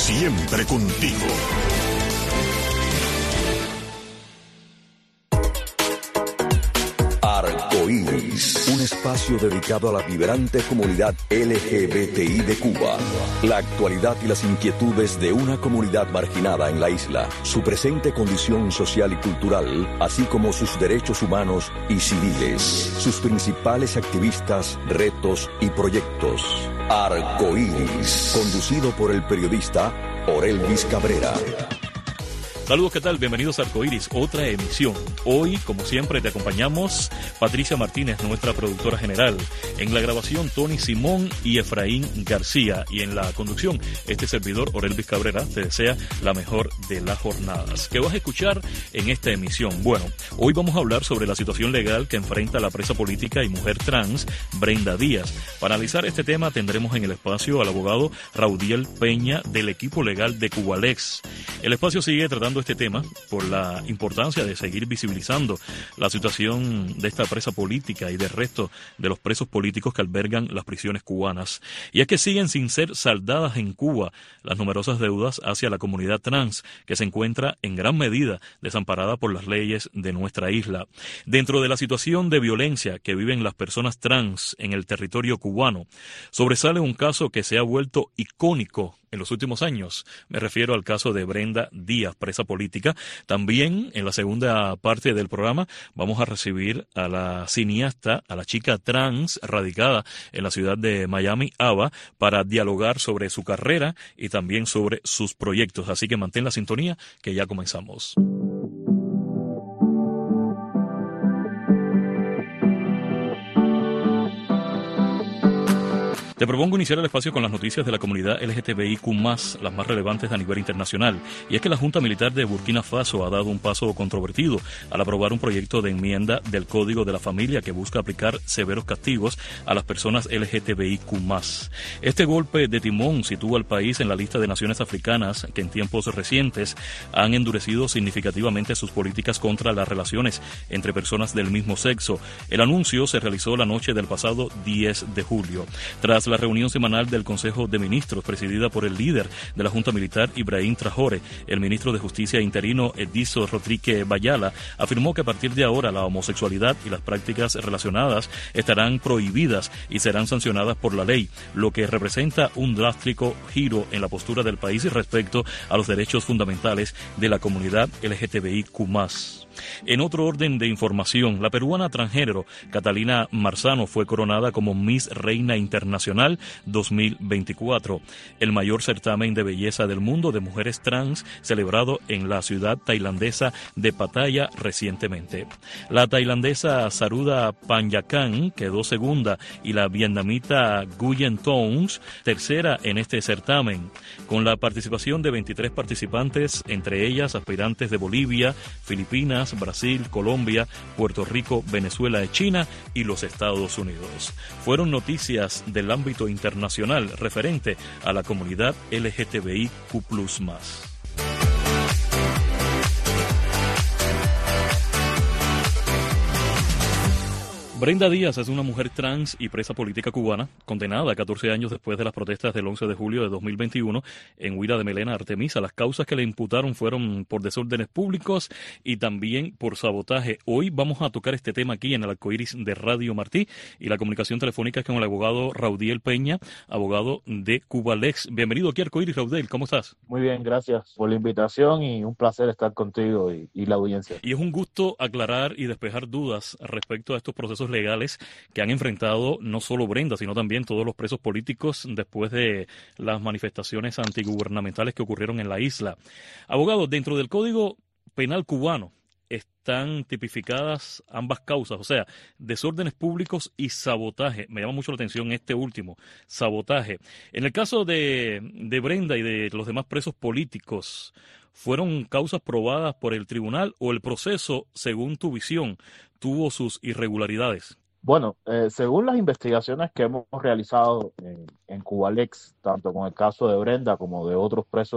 siempre contigo. Arcoíris, un espacio dedicado a la vibrante comunidad LGBTI de Cuba. La actualidad y las inquietudes de una comunidad marginada en la isla, su presente condición social y cultural, así como sus derechos humanos y civiles, sus principales activistas, retos y proyectos. Arcoíris, conducido por el periodista Orelvis Cabrera. Saludos, ¿qué tal? Bienvenidos a Arcoíris, otra emisión. Hoy, como siempre, te acompañamos Patricia Martínez, nuestra productora general. En la grabación, Tony Simón y Efraín García. Y en la conducción, este servidor, Orelvis Cabrera, te desea la mejor de las jornadas. ¿Qué vas a escuchar en esta emisión? Bueno, hoy vamos a hablar sobre la situación legal que enfrenta la presa política y mujer trans, Brenda Díaz. Para analizar este tema, tendremos en el espacio al abogado Raudiel Peña, del equipo legal de Cubalex. El espacio sigue tratando este tema por la importancia de seguir visibilizando la situación de esta presa política y del resto de los presos políticos que albergan las prisiones cubanas. Y es que siguen sin ser saldadas en Cuba las numerosas deudas hacia la comunidad trans, que se encuentra en gran medida desamparada por las leyes de nuestra isla. Dentro de la situación de violencia que viven las personas trans en el territorio cubano, sobresale un caso que se ha vuelto icónico en los últimos años. Me refiero al caso de Brenda Díaz, presa política. También en la segunda parte del programa vamos a recibir a la cineasta, a la chica trans radicada en la ciudad de Miami, Ava, para dialogar sobre su carrera y también sobre sus proyectos. Así que mantén la sintonía, que ya comenzamos. Te propongo iniciar el espacio con las noticias de la comunidad LGTBIQ+, las más relevantes a nivel internacional. Y es que la Junta Militar de Burkina Faso ha dado un paso controvertido al aprobar un proyecto de enmienda del Código de la Familia que busca aplicar severos castigos a las personas LGTBIQ+. Este golpe de timón sitúa al país en la lista de naciones africanas que en tiempos recientes han endurecido significativamente sus políticas contra las relaciones entre personas del mismo sexo. El anuncio se realizó la noche del pasado 10 de julio. Tras la reunión semanal del Consejo de Ministros, presidida por el líder de la Junta Militar, Ibrahim Traoré, el ministro de Justicia interino, Ediso Rodríguez Bayala, afirmó que a partir de ahora la homosexualidad y las prácticas relacionadas estarán prohibidas y serán sancionadas por la ley, lo que representa un drástico giro en la postura del país respecto a los derechos fundamentales de la comunidad LGTBIQ+. En otro orden de información, la peruana transgénero Catalina Marzano fue coronada como Miss Reina Internacional 2024, el mayor certamen de belleza del mundo de mujeres trans celebrado en la ciudad tailandesa de Pattaya recientemente. La tailandesa Saruda Panyakan quedó segunda y la vietnamita Nguyen Thong tercera en este certamen, con la participación de 23 participantes, entre ellas aspirantes de Bolivia, Filipinas, Brasil, Colombia, Puerto Rico, Venezuela, China y los Estados Unidos. Fueron noticias del ámbito internacional referente a la comunidad LGTBIQ+. Brenda Díaz es una mujer trans y presa política cubana, condenada a 14 años después de las protestas del 11 de julio de 2021 en huida de Melena Artemisa. Las causas que le imputaron fueron por desórdenes públicos y también por sabotaje. Hoy vamos a tocar este tema aquí en el Arcoíris de Radio Martí, y la comunicación telefónica es con el abogado Raudiel Peña, abogado de Cubalex. Bienvenido aquí a Arcoíris, Raudiel, ¿cómo estás? Muy bien, gracias por la invitación y un placer estar contigo y la audiencia. Y es un gusto aclarar y despejar dudas respecto a estos procesos legales que han enfrentado no solo Brenda, sino también todos los presos políticos después de las manifestaciones antigubernamentales que ocurrieron en la isla. Abogado, dentro del Código Penal cubano están tipificadas ambas causas, o sea, desórdenes públicos y sabotaje. Me llama mucho la atención este último, sabotaje. En el caso de Brenda y de los demás presos políticos, ¿fueron causas probadas por el tribunal o el proceso, según tu visión, tuvo sus irregularidades? Bueno, según las investigaciones que hemos realizado en Cubalex, tanto con el caso de Brenda como de otros presos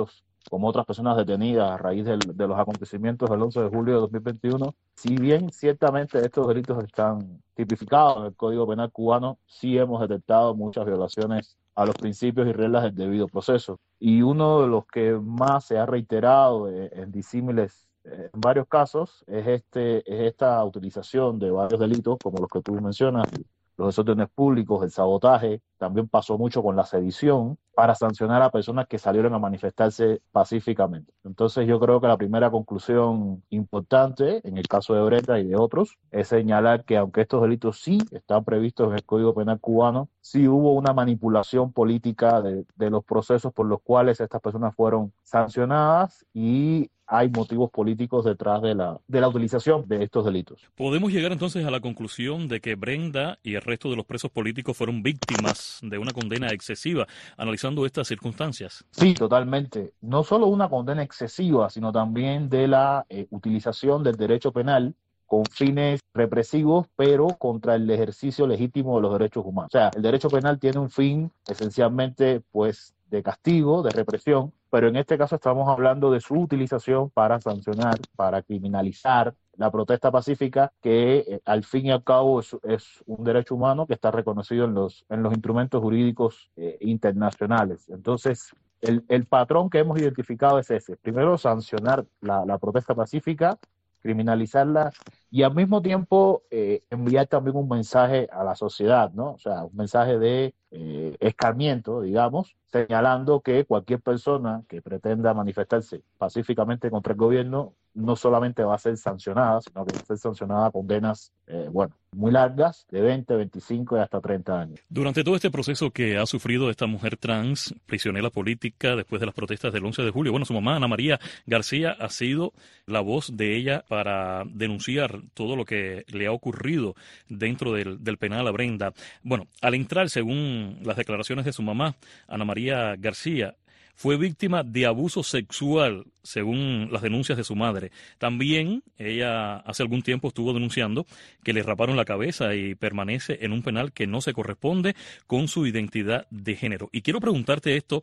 como otras personas detenidas a raíz de los acontecimientos del 11 de julio de 2021. Si bien ciertamente estos delitos están tipificados en el Código Penal cubano, sí hemos detectado muchas violaciones a los principios y reglas del debido proceso. Y uno de los que más se ha reiterado en disímiles, en varios casos, es esta utilización de varios delitos, como los que tú mencionas, los desórdenes públicos, el sabotaje, también pasó mucho con la sedición, para sancionar a personas que salieron a manifestarse pacíficamente. Entonces yo creo que la primera conclusión importante, en el caso de Brenda y de otros, es señalar que aunque estos delitos sí están previstos en el Código Penal cubano, sí hubo una manipulación política de los procesos por los cuales estas personas fueron sancionadas y hay motivos políticos detrás de la utilización de estos delitos. Podemos llegar entonces a la conclusión de que Brenda y el resto de los presos políticos fueron víctimas de una condena excesiva, analizando estas circunstancias. Sí, totalmente. No solo una condena excesiva, sino también de la utilización del derecho penal con fines represivos, pero contra el ejercicio legítimo de los derechos humanos. O sea, el derecho penal tiene un fin esencialmente, pues, de castigo, de represión, pero en este caso estamos hablando de su utilización para sancionar, para criminalizar la protesta pacífica, que al fin y al cabo es un derecho humano que está reconocido en los instrumentos jurídicos internacionales. Entonces, el patrón que hemos identificado es ese. Primero, sancionar la protesta pacífica, criminalizarla y al mismo tiempo enviar también un mensaje a la sociedad, ¿no? O sea, un mensaje de escarmiento, digamos, señalando que cualquier persona que pretenda manifestarse pacíficamente contra el gobierno no solamente va a ser sancionada, sino que va a ser sancionada con condenas, bueno, muy largas, de 20, 25 y hasta 30 años. Durante todo este proceso que ha sufrido esta mujer trans, prisionera política, después de las protestas del 11 de julio, bueno, su mamá, Ana María García, ha sido la voz de ella para denunciar todo lo que le ha ocurrido dentro del penal a Brenda. Bueno, al entrar, según las declaraciones de su mamá, Ana María García, fue víctima de abuso sexual, según las denuncias de su madre. También ella hace algún tiempo estuvo denunciando que le raparon la cabeza y permanece en un penal que no se corresponde con su identidad de género. Y quiero preguntarte esto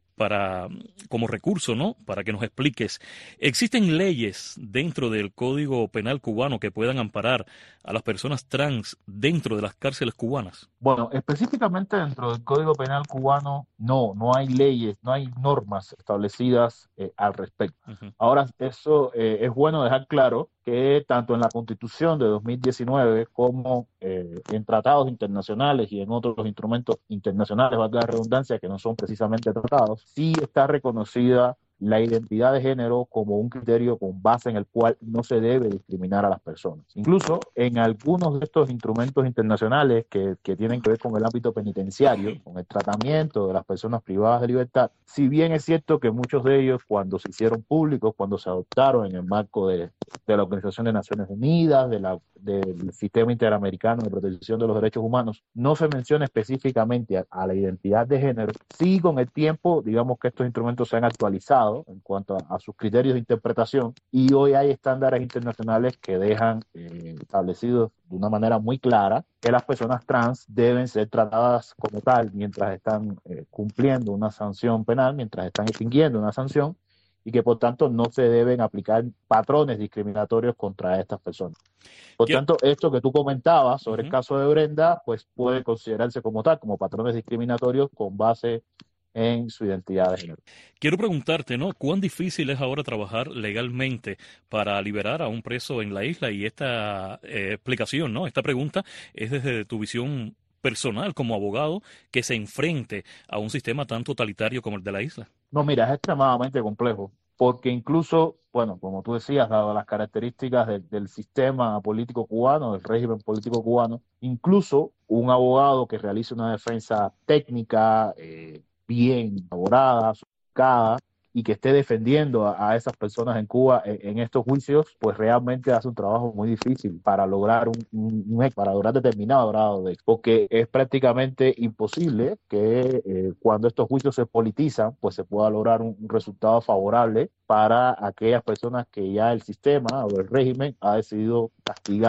como recurso, ¿no? Para que nos expliques. ¿Existen leyes dentro del Código Penal cubano que puedan amparar a las personas trans dentro de las cárceles cubanas? Bueno, específicamente dentro del Código Penal cubano, no hay leyes, no hay normas establecidas al respecto. Uh-huh. Ahora, eso es bueno dejar claro que tanto en la Constitución de 2019 como en tratados internacionales y en otros instrumentos internacionales, valga la redundancia, que no son precisamente tratados, sí está reconocida la identidad de género como un criterio con base en el cual no se debe discriminar a las personas. Incluso en algunos de estos instrumentos internacionales que tienen que ver con el ámbito penitenciario, con el tratamiento de las personas privadas de libertad, si bien es cierto que muchos de ellos, cuando se hicieron públicos, cuando se adoptaron en el marco de la Organización de Naciones Unidas, del Sistema Interamericano de Protección de los Derechos Humanos, no se menciona específicamente a la identidad de género, sí con el tiempo, digamos que estos instrumentos se han actualizado en cuanto a sus criterios de interpretación y hoy hay estándares internacionales que dejan establecidos de una manera muy clara que las personas trans deben ser tratadas como tal mientras están cumpliendo una sanción penal, mientras están extinguiendo una sanción y que por tanto no se deben aplicar patrones discriminatorios contra estas personas. Por tanto, esto que tú comentabas sobre el caso de Brenda, pues puede considerarse como tal, como patrones discriminatorios con base en su identidad de género. Quiero preguntarte, ¿no? ¿Cuán difícil es ahora trabajar legalmente para liberar a un preso en la isla? Y esta explicación, ¿no? Esta pregunta es desde tu visión personal como abogado que se enfrente a un sistema tan totalitario como el de la isla. No, mira, es extremadamente complejo, porque incluso, bueno, como tú decías, dado las características del sistema político cubano, del régimen político cubano, incluso un abogado que realice una defensa técnica, bien elaborada, sofisticada, y que esté defendiendo a esas personas en Cuba en estos juicios, pues realmente hace un trabajo muy difícil para lograr para lograr determinado grado de éxito, porque es prácticamente imposible que cuando estos juicios se politizan, pues se pueda lograr un resultado favorable para aquellas personas que ya el sistema o el régimen ha decidido castigar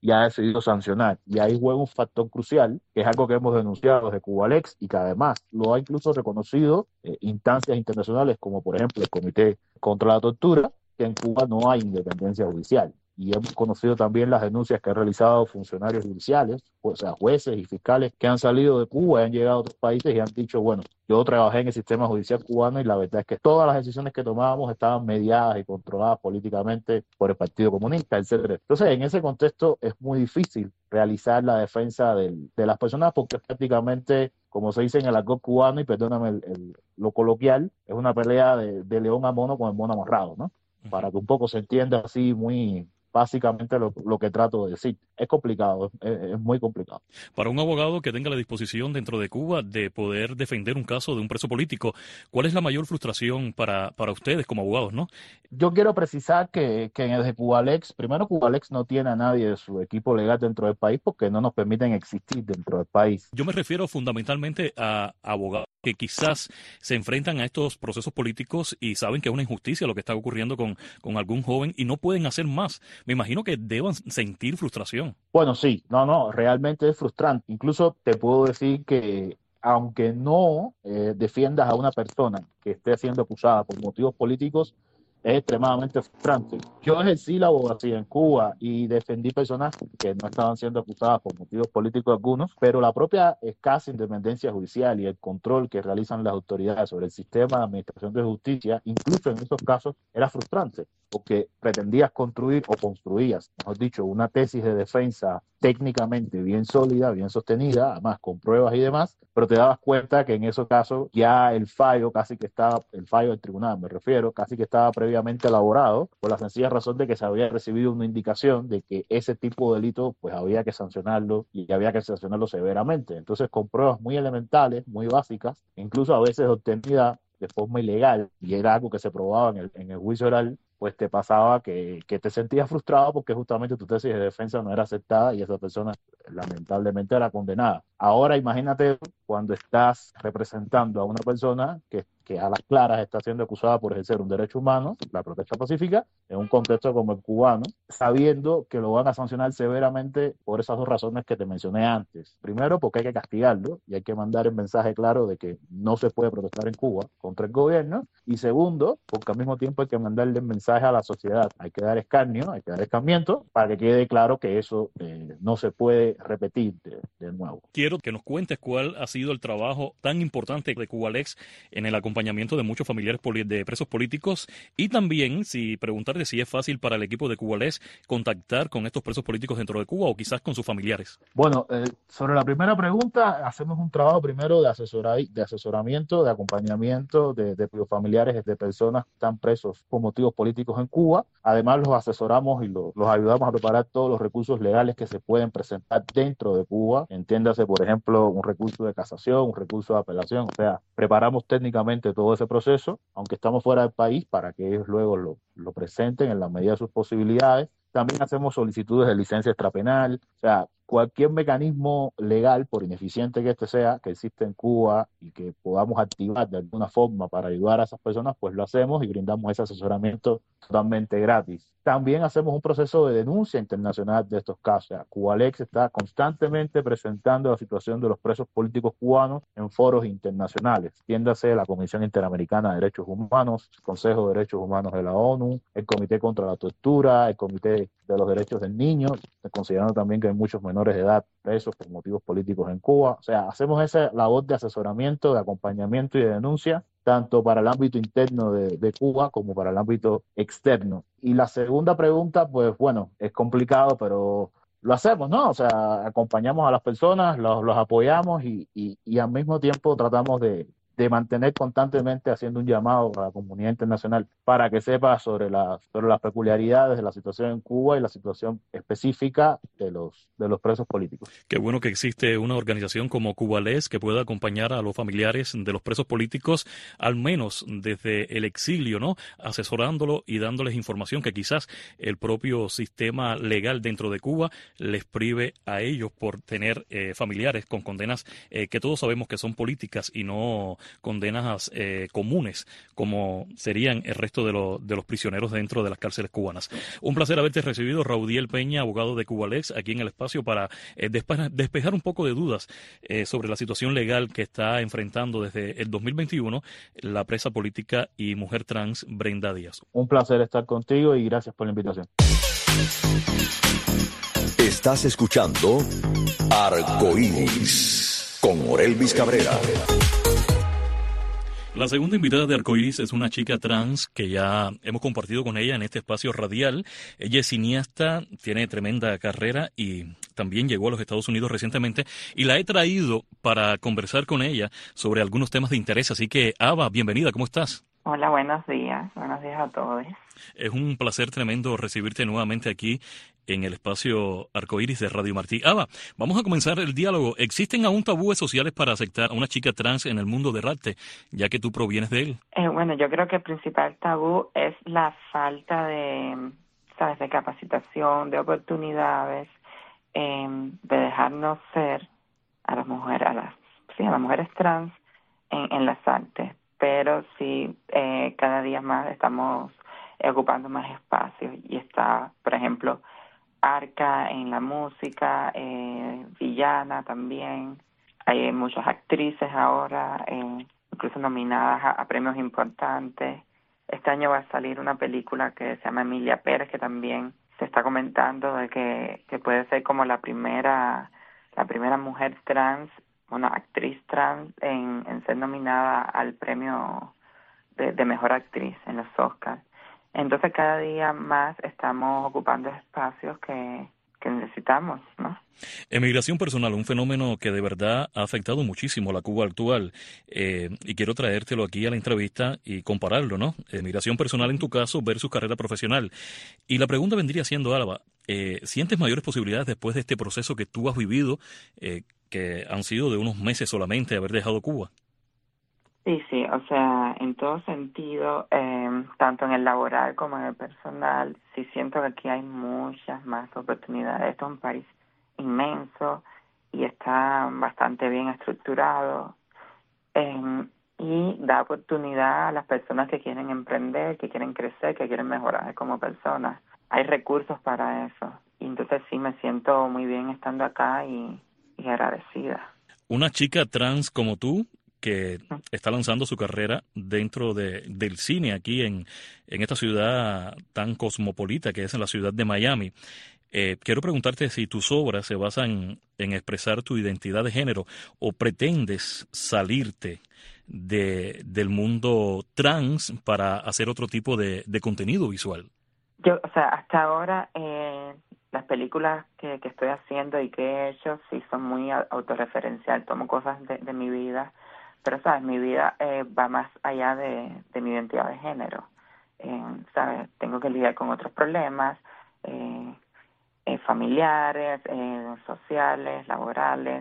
y ha decidido sancionar. Y ahí juega un factor crucial, que es algo que hemos denunciado desde Cubalex y que además lo ha incluso reconocido instancias internacionales como por ejemplo el Comité contra la Tortura, que en Cuba no hay independencia judicial. Y hemos conocido también las denuncias que han realizado funcionarios judiciales, o sea, jueces y fiscales que han salido de Cuba y han llegado a otros países y han dicho, bueno, yo trabajé en el sistema judicial cubano y la verdad es que todas las decisiones que tomábamos estaban mediadas y controladas políticamente por el Partido Comunista, etcétera. Entonces, en ese contexto es muy difícil realizar la defensa de las personas porque prácticamente, como se dice en el argot cubano, y perdóname lo coloquial, es una pelea de león a mono con el mono amarrado, ¿no? Para que un poco se entienda así muy básicamente lo que trato de decir. Es complicado, es muy complicado. Para un abogado que tenga la disposición dentro de Cuba de poder defender un caso de un preso político, ¿cuál es la mayor frustración para ustedes como abogados, no? Yo quiero precisar que desde Cubalex, primero Cubalex no tiene a nadie de su equipo legal dentro del país porque no nos permiten existir dentro del país. Yo me refiero fundamentalmente a abogados que quizás se enfrentan a estos procesos políticos y saben que es una injusticia lo que está ocurriendo con algún joven y no pueden hacer más. Me imagino que deban sentir frustración. Bueno, sí, no, realmente es frustrante. Incluso te puedo decir que aunque no defiendas a una persona que esté siendo acusada por motivos políticos, es extremadamente frustrante. Yo ejercí la abogacía en Cuba y defendí personas que no estaban siendo acusadas por motivos políticos algunos, pero la propia escasa independencia judicial y el control que realizan las autoridades sobre el sistema de administración de justicia, incluso en esos casos, era frustrante, porque pretendías construir o construías, mejor dicho, una tesis de defensa técnicamente bien sólida, bien sostenida, además con pruebas y demás, pero te dabas cuenta que en esos casos ya el fallo el fallo del tribunal me refiero, casi que estaba previamente elaborado, por la sencilla razón de que se había recibido una indicación de que ese tipo de delito pues había que sancionarlo y había que sancionarlo severamente. Entonces con pruebas muy elementales, muy básicas, incluso a veces obtenidas de forma ilegal, y era algo que se probaba en el juicio oral, pues te pasaba que te sentías frustrado porque justamente tu tesis de defensa no era aceptada y esa persona lamentablemente era condenada. Ahora imagínate cuando estás representando a una persona que a las claras está siendo acusada por ejercer un derecho humano, la protesta pacífica, en un contexto como el cubano, sabiendo que lo van a sancionar severamente por esas dos razones que te mencioné antes. Primero, porque hay que castigarlo y hay que mandar el mensaje claro de que no se puede protestar en Cuba contra el gobierno. Y segundo, porque al mismo tiempo hay que mandarle el mensaje a la sociedad. Hay que dar escarnio, hay que dar escarmiento para que quede claro que eso no se puede repetir de nuevo. Quiero que nos cuentes cuál ha sido el trabajo tan importante de Cubalex en el acompañamiento de muchos familiares de presos políticos y también preguntarte si es fácil para el equipo de Cubalex contactar con estos presos políticos dentro de Cuba o quizás con sus familiares. Bueno, sobre la primera pregunta, hacemos un trabajo primero de asesoramiento, de acompañamiento de familiares de personas que están presos por motivos políticos en Cuba. Además, los asesoramos y los ayudamos a preparar todos los recursos legales que se pueden presentar dentro de Cuba. Entiéndase, por ejemplo, un recurso de casación, un recurso de apelación. O sea, preparamos técnicamente todo ese proceso, aunque estamos fuera del país, para que ellos luego lo presenten en la medida de sus posibilidades. También hacemos solicitudes de licencia extrapenal, o sea, cualquier mecanismo legal, por ineficiente que este sea, que existe en Cuba y que podamos activar de alguna forma para ayudar a esas personas, pues lo hacemos y brindamos ese asesoramiento totalmente gratis. También hacemos un proceso de denuncia internacional de estos casos. O sea, Cubalex está constantemente presentando la situación de los presos políticos cubanos en foros internacionales. Entiéndase la Comisión Interamericana de Derechos Humanos, el Consejo de Derechos Humanos de la ONU, el Comité contra la Tortura, el Comité de los Derechos del Niño, considerando también que hay muchos menores de edad presos por motivos políticos en Cuba. O sea, hacemos esa labor de asesoramiento, de acompañamiento y de denuncia, tanto para el ámbito interno de Cuba como para el ámbito externo. Y la segunda pregunta, pues bueno, es complicado, pero lo hacemos, ¿no? O sea, acompañamos a las personas, los apoyamos y al mismo tiempo tratamos de mantener constantemente haciendo un llamado a la comunidad internacional para que sepa sobre las peculiaridades de la situación en Cuba y la situación específica de los presos políticos. Qué bueno que existe una organización como Cubalex que pueda acompañar a los familiares de los presos políticos, al menos desde el exilio, ¿no? Asesorándolo y dándoles información que quizás el propio sistema legal dentro de Cuba les prive a ellos por tener familiares con condenas que todos sabemos que son políticas y no condenas comunes, como serían el resto de los prisioneros dentro de las cárceles cubanas. Un placer haberte recibido, Raudiel Peña, abogado de Cubalex, aquí en el espacio para despejar un poco de dudas sobre la situación legal que está enfrentando desde el 2021 la presa política y mujer trans Brenda Díaz. Un placer estar contigo y gracias por la invitación. Estás escuchando Arcoíris con Orelvis Cabrera. La segunda invitada de Arcoíris es una chica trans que ya hemos compartido con ella en este espacio radial. Ella es cineasta, tiene tremenda carrera y también llegó a los Estados Unidos recientemente y la he traído para conversar con ella sobre algunos temas de interés. Así que, Ava, bienvenida, ¿cómo estás? Hola, buenos días a todos. Es un placer tremendo recibirte nuevamente aquí en el espacio Arcoíris de Radio Martí. Ava, vamos a comenzar el diálogo. ¿Existen aún tabúes sociales para aceptar a una chica trans en el mundo del arte, ya que tú provienes de él? Bueno, yo creo que el principal tabú es la falta de, ¿sabes?, de capacitación, de oportunidades, de dejarnos ser a las mujeres, a las mujeres trans en las artes. Pero sí, cada día más estamos ocupando más espacios y está, por ejemplo, Arca en la música, Villana también. Hay muchas actrices ahora, incluso nominadas a premios importantes. Este año va a salir una película que se llama Emilia Pérez, que también se está comentando de que puede ser como la primera mujer trans, una actriz trans en ser nominada al premio de mejor actriz en los Oscars. Entonces cada día más estamos ocupando espacios que necesitamos, ¿no? Emigración personal, un fenómeno que de verdad ha afectado muchísimo a la Cuba actual, y quiero traértelo aquí a la entrevista y compararlo, ¿no? Emigración personal en tu caso versus carrera profesional. Y la pregunta vendría siendo, Alba, ¿sientes mayores posibilidades después de este proceso que tú has vivido, que han sido de unos meses solamente haber dejado Cuba? Sí, o sea, en todo sentido, tanto en el laboral como en el personal, sí siento que aquí hay muchas más oportunidades. Esto es un país inmenso y está bastante bien estructurado, y da oportunidad a las personas que quieren emprender, que quieren crecer, que quieren mejorar como personas. Hay recursos para eso. Y entonces sí me siento muy bien estando acá y agradecida. Una chica trans como tú, que está lanzando su carrera dentro del cine aquí en esta ciudad tan cosmopolita que es en la ciudad de Miami. Quiero preguntarte si tus obras se basan en expresar tu identidad de género o pretendes salirte del mundo trans para hacer otro tipo de contenido visual. Yo, o sea, hasta ahora las películas que estoy haciendo y que he hecho sí son muy autorreferencial, tomo cosas de mi vida. Pero, ¿sabes? Mi vida va más allá de mi identidad de género. ¿Sabes? Tengo que lidiar con otros problemas familiares, sociales, laborales.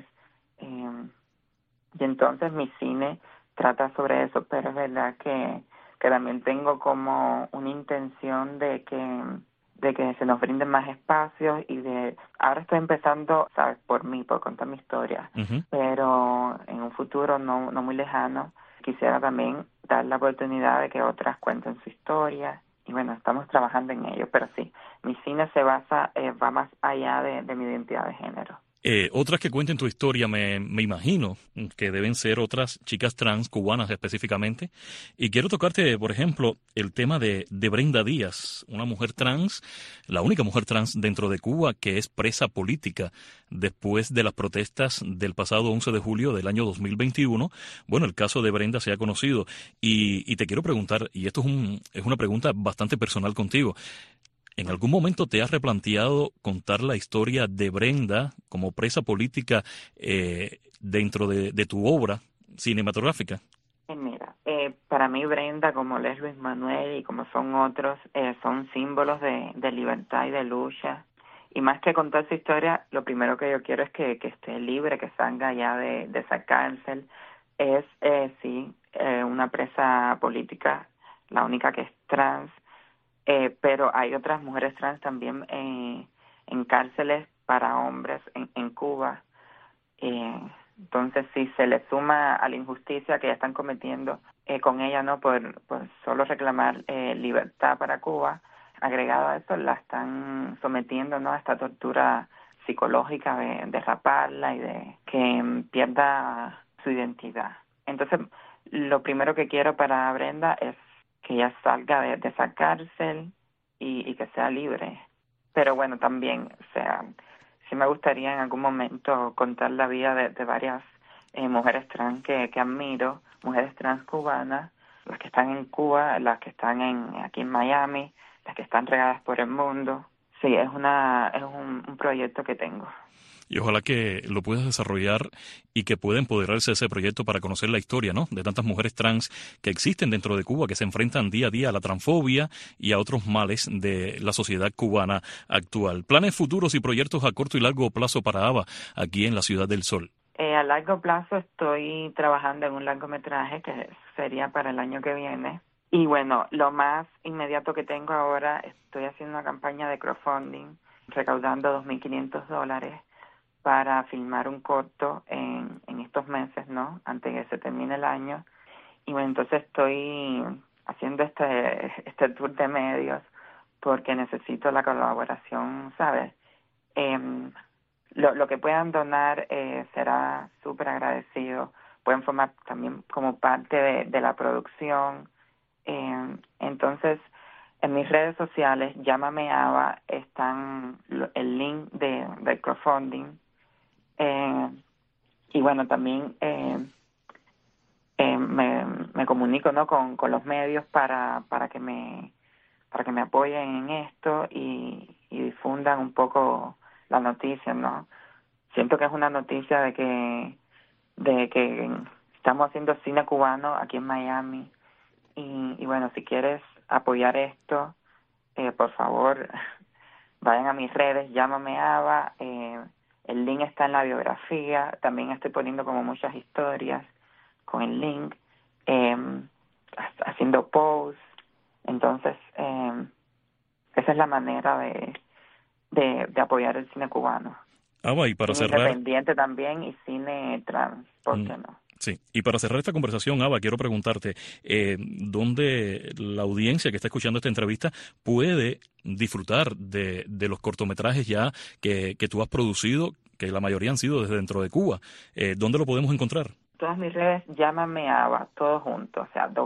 Y entonces mi cine trata sobre eso, pero es verdad que también tengo como una intención de que se nos brinden más espacios y ahora estoy empezando, sabes, por contar mi historia, pero en un futuro no muy lejano quisiera también dar la oportunidad de que otras cuenten su historia y bueno, estamos trabajando en ello, pero sí, mi cine va más allá de mi identidad de género. Otras que cuenten tu historia, me imagino que deben ser otras chicas trans cubanas específicamente. Y quiero tocarte, por ejemplo, el tema de Brenda Díaz, una mujer trans, la única mujer trans dentro de Cuba que es presa política después de las protestas del pasado 11 de julio del año 2021. Bueno, el caso de Brenda se ha conocido y te quiero preguntar, y esto es una pregunta bastante personal contigo, ¿en algún momento te has replanteado contar la historia de Brenda como presa política dentro de tu obra cinematográfica? Mira, para mí Brenda, como es Luis Manuel y como son otros, son símbolos de libertad y de lucha. Y más que contar su historia, lo primero que yo quiero es que esté libre, que salga ya de esa cárcel. Es, una presa política, la única que es trans. Pero hay otras mujeres trans también en cárceles para hombres en Cuba. Entonces, si se le suma a la injusticia que ya están cometiendo con ella, ¿no? Por solo reclamar libertad para Cuba, agregado a eso, la están sometiendo, ¿no? A esta tortura psicológica de raparla y de que pierda su identidad. Entonces, lo primero que quiero para Brenda es que ella salga de esa cárcel y que sea libre. Pero bueno, también, o sea, sí me gustaría en algún momento contar la vida de varias mujeres trans que admiro, mujeres trans cubanas, las que están en Cuba, las que están aquí en Miami, las que están regadas por el mundo. Sí, es un proyecto que tengo. Y ojalá que lo puedas desarrollar y que pueda empoderarse ese proyecto para conocer la historia, ¿no?, de tantas mujeres trans que existen dentro de Cuba, que se enfrentan día a día a la transfobia y a otros males de la sociedad cubana actual. ¿Planes futuros y proyectos a corto y largo plazo para ABA aquí en la Ciudad del Sol? A largo plazo estoy trabajando en un largometraje que sería para el año que viene. Y bueno, lo más inmediato que tengo ahora, estoy haciendo una campaña de crowdfunding, recaudando $2,500 para filmar un corto en estos meses, ¿no?, antes de que se termine el año. Y bueno, entonces estoy haciendo este tour de medios porque necesito la colaboración, ¿sabes? Lo que puedan donar será súper agradecido. Pueden formar también como parte de la producción. Entonces, en mis redes sociales, Llámame Ava, están el link del crowdfunding. Y bueno, también me comunico, ¿no?, con los medios para que me apoyen en esto y difundan un poco la noticia, ¿no? Siento que es una noticia de que estamos haciendo cine cubano aquí en Miami y bueno, si quieres apoyar esto, por favor, vayan a mis redes, Llámame Ava, el link está en la biografía, también estoy poniendo como muchas historias con el link, haciendo posts, entonces esa es la manera de apoyar el cine cubano. Ava, y para cine cerrar... independiente también y cine trans, ¿por qué no? Sí, y para cerrar esta conversación, Ava, quiero preguntarte, ¿dónde la audiencia que está escuchando esta entrevista puede disfrutar de los cortometrajes ya que tú has producido, que la mayoría han sido desde dentro de Cuba? ¿Dónde lo podemos encontrar? Todas mis redes, Llámame Ava, todo junto, o sea,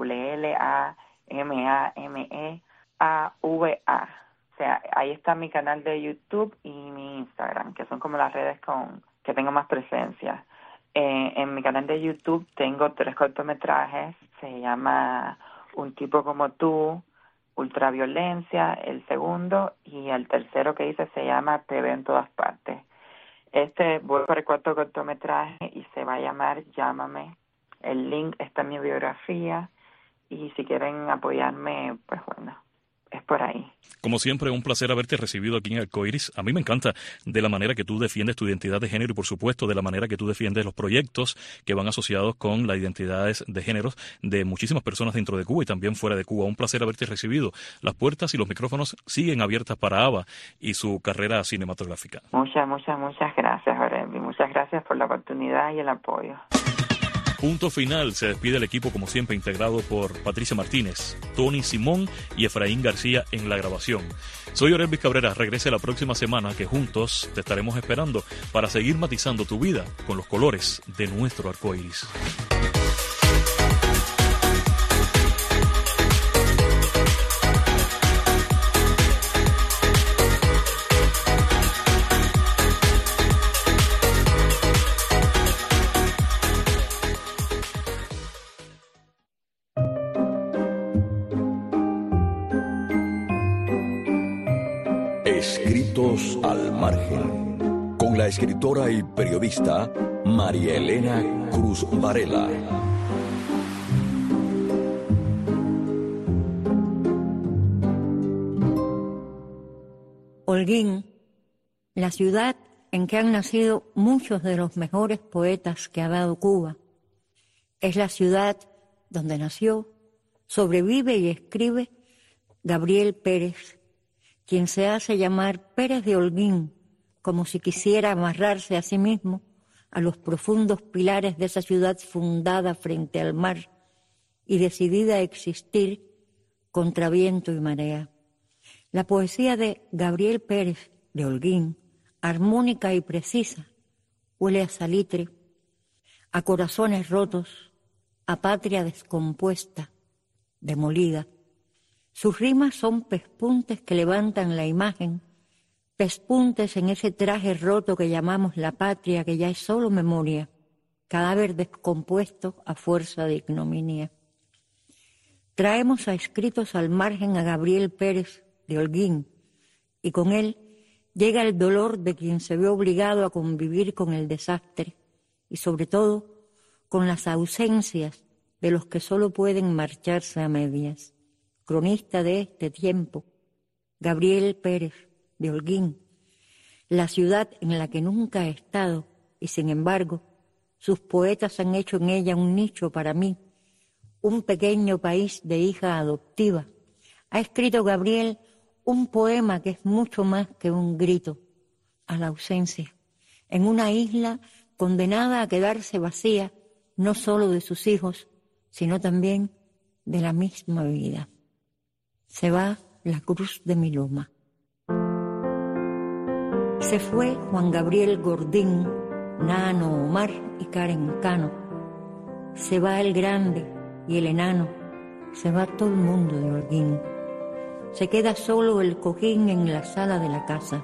LLAMAMEAVA. O sea, ahí está mi canal de YouTube y mi Instagram, que son como las redes que tengo más presencia. En mi canal de YouTube tengo 3 cortometrajes, se llama Un tipo como tú, Ultraviolencia, el segundo, y el tercero que hice se llama Te veo en todas partes. Voy por el 4º cortometraje y se va a llamar Llámame. El link está en mi biografía y si quieren apoyarme, pues bueno, es por ahí. Como siempre, un placer haberte recibido aquí en Arcoiris. A mí me encanta de la manera que tú defiendes tu identidad de género y, por supuesto, de la manera que tú defiendes los proyectos que van asociados con las identidades de géneros de muchísimas personas dentro de Cuba y también fuera de Cuba. Un placer haberte recibido. Las puertas y los micrófonos siguen abiertas para Ava y su carrera cinematográfica. Muchas gracias, Jorge. Muchas gracias por la oportunidad y el apoyo. Punto final, se despide el equipo como siempre integrado por Patricia Martínez, Tony Simón y Efraín García en la grabación. Soy Orelvis Cabrera, regrese la próxima semana que juntos te estaremos esperando para seguir matizando tu vida con los colores de nuestro arcoíris. Escritos al margen, con la escritora y periodista María Elena Cruz Varela. Holguín, la ciudad en que han nacido muchos de los mejores poetas que ha dado Cuba, es la ciudad donde nació, sobrevive y escribe Gabriel Pérez, quien se hace llamar Pérez de Holguín, como si quisiera amarrarse a sí mismo a los profundos pilares de esa ciudad fundada frente al mar y decidida a existir contra viento y marea. La poesía de Gabriel Pérez de Holguín, armónica y precisa, huele a salitre, a corazones rotos, a patria descompuesta, demolida. Sus rimas son pespuntes que levantan la imagen, pespuntes en ese traje roto que llamamos la patria, que ya es solo memoria, cadáver descompuesto a fuerza de ignominia. Traemos a escritos al margen a Gabriel Pérez de Holguín, y con él llega el dolor de quien se ve obligado a convivir con el desastre y sobre todo con las ausencias de los que solo pueden marcharse a medias. Cronista de este tiempo, Gabriel Pérez de Holguín, la ciudad en la que nunca he estado y sin embargo sus poetas han hecho en ella un nicho para mí, un pequeño país de hija adoptiva. Ha escrito Gabriel un poema que es mucho más que un grito a la ausencia, en una isla condenada a quedarse vacía, no solo de sus hijos, sino también de la misma vida. Se va la cruz de mi loma. Se fue Juan Gabriel Gordín, Nano Omar y Karen Cano. Se va el grande y el enano, se va todo el mundo de Holguín. Se queda solo el cojín en la sala de la casa.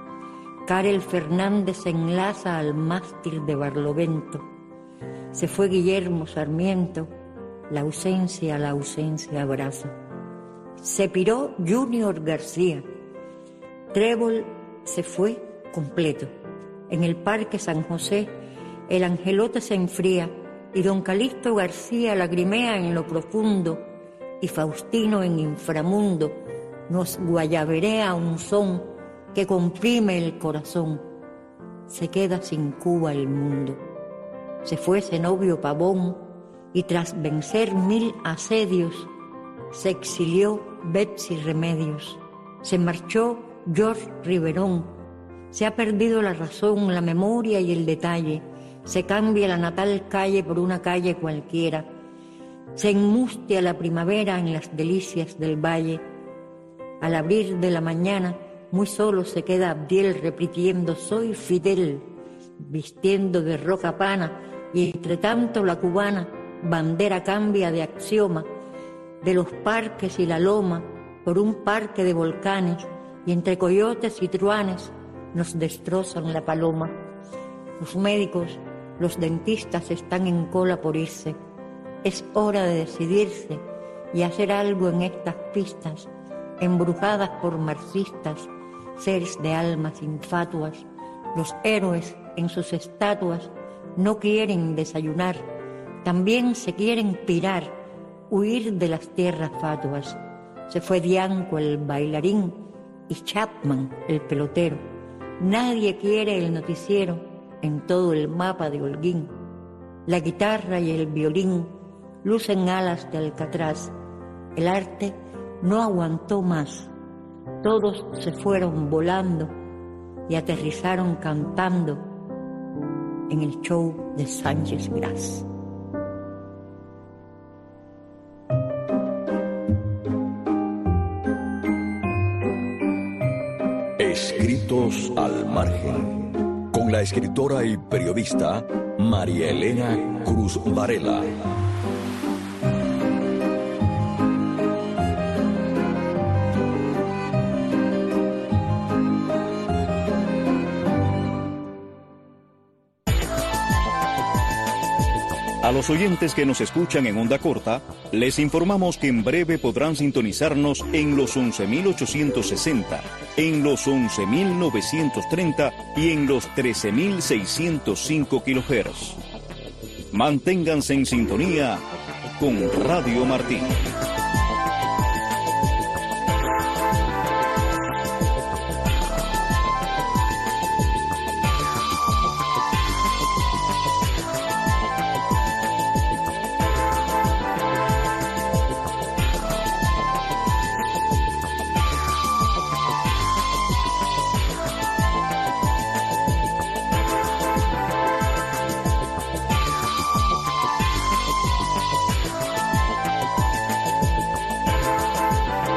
Karel Fernández se enlaza al mástil de Barlovento. Se fue Guillermo Sarmiento, la ausencia abraza. Se piró Junior García. Trébol se fue completo. En el Parque San José, el angelote se enfría y don Calixto García lagrimea en lo profundo y Faustino en inframundo nos guayaberea un son que comprime el corazón. Se queda sin Cuba el mundo. Se fue Zenobio Pavón y tras vencer 1000 asedios se exilió Betsy Remedios. Se marchó George Riverón. Se ha perdido la razón, la memoria y el detalle. Se cambia la natal calle por una calle cualquiera. Se enmustia la primavera en las delicias del valle. Al abrir de la mañana, muy solo se queda Abdiel repitiendo «Soy Fidel», vistiendo de roca pana, y entre tanto la cubana, bandera cambia de axioma, de los parques y la loma por un parque de volcanes, y entre coyotes y truanes nos destrozan la paloma. Los médicos, los dentistas están en cola por irse. Es hora de decidirse y hacer algo en estas pistas, embrujadas por marxistas, seres de almas infatuas. Los héroes en sus estatuas no quieren desayunar, también se quieren pirar, huir de las tierras fatuas. Se fue Dianco el bailarín y Chapman el pelotero. Nadie quiere el noticiero en todo el mapa de Holguín. La guitarra y el violín lucen alas de alcatraz. El arte no aguantó más. Todos se fueron volando y aterrizaron cantando en el show de Sánchez Gras. Escritos al margen, con la escritora y periodista María Elena Cruz Varela. A los oyentes que nos escuchan en onda corta, les informamos que en breve podrán sintonizarnos en los 11.860, en los 11.930 y en los 13.605 kHz. Manténganse en sintonía con Radio Martí.